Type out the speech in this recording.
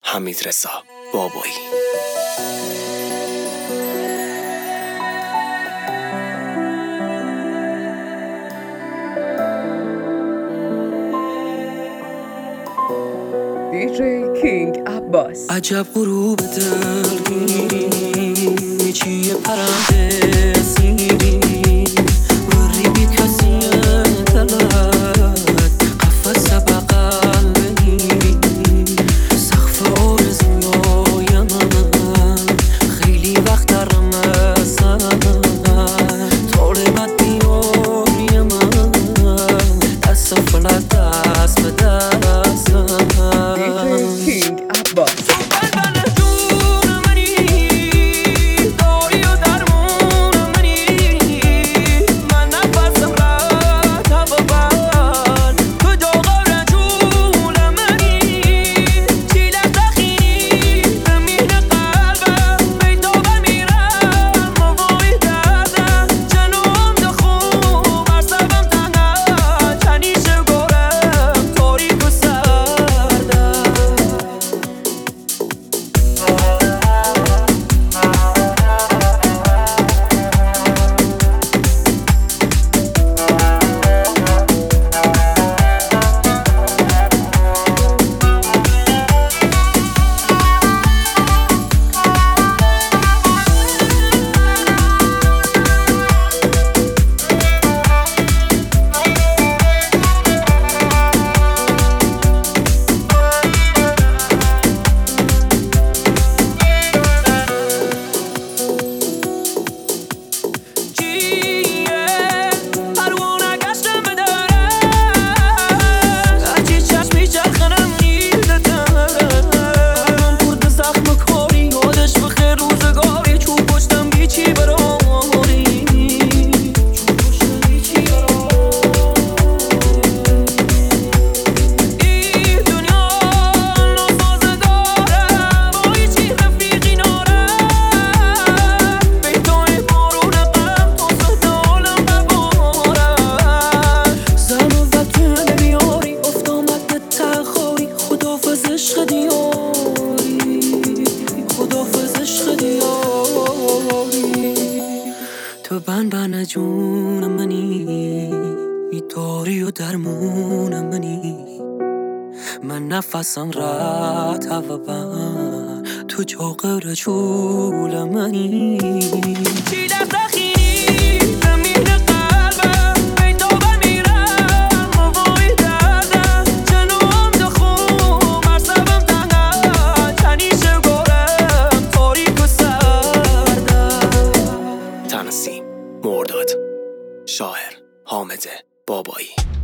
حمیدرضا بابایی. دیجی کینگ عباس. عجب غروب دلگیری چیه پرنده سیری وری بی کسی دلت قفص بغل بگیری سقف آرزوی من خیلی وقت درم طالبت بیاری من دست فلک دست به دستم. کینگ عباس. تو بن جون منی داری و درمون منی من نفسم رات و بن تو جاغر چول منی چی دست خیلی زمین قلبم بی تو بمیرم موای دردم جنوم دخون مرسبم تنگم تنیش گورم تاریک و سردم. تنظیم مرداد، شاعر حامد بابایی.